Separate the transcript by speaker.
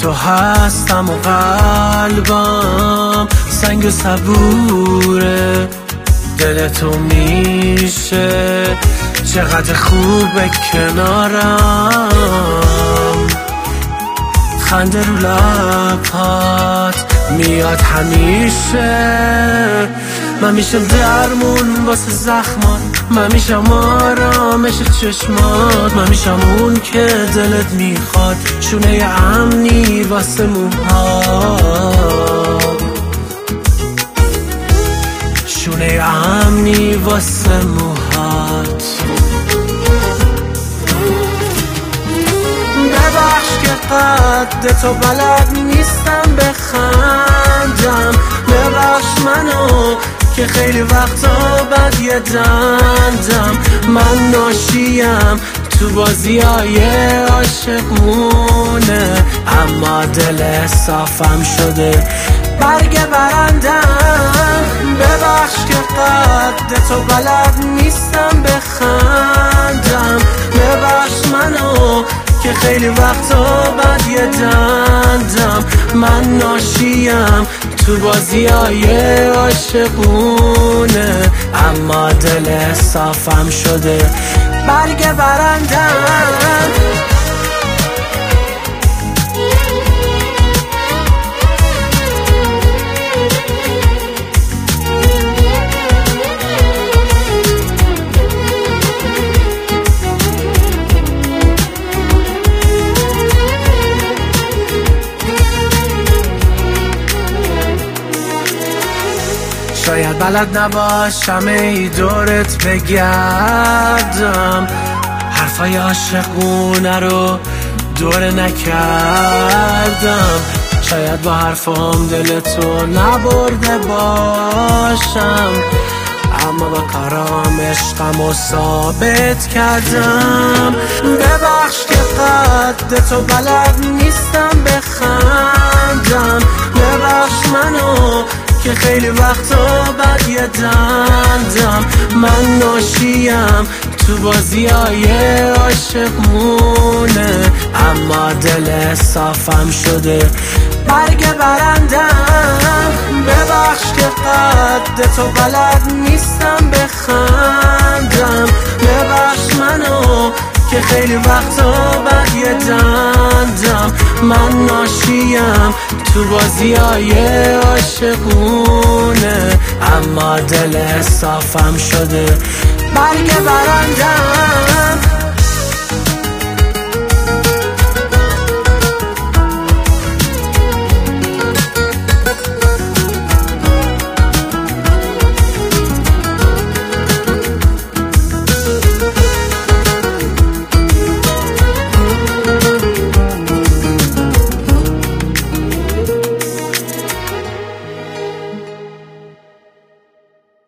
Speaker 1: تو هستم و قلبم سنگ و صبوره. دل تو میشه چقدر خوبه کنارم، خنده رو لبات میاد همیشه. من میشم درمون واسه زخمات، من میشم آرامش چشمات، من میشم اون که دلت میخواد، شونه امنی واسه موهات، شونه امنی واسه موهات. ببخش که قد تو بلد نیستم بخندم، ببخش منو که خیلی وقتا بد یه دندم. من ناشیم تو بازیای عاشقونه، اما دل صافم شده برگ برندم. ببخش که قد تو بلد نیستم بخندم، ببخش منو که خیلی وقتا بد یه دندم. من ناشیم تو بازیای عاشقونه، اما دل صافم شده برگ برندم. شاید بلد نباشم ای دورت بگردم، حرفای عاشقونه رو دوره نکردم. شاید با حرفام دلتو نبرده باشم، اما با کارام عشقمو ثابت کردم. ببخش که قد تو بلد نیستم بخندم، ببخش منو که خیلی وقتا بد یه دندم. من ناشیم تو بازیای عاشقونه، اما دل صافم شده برگ برندم. ببخش که قد تو بلد نیستم بخندم، ببخش منو که خیلی وقتا بد یه دندم. من ناشیم تو بازیای عاشقونه، اما دل صافم شده برگ برندم.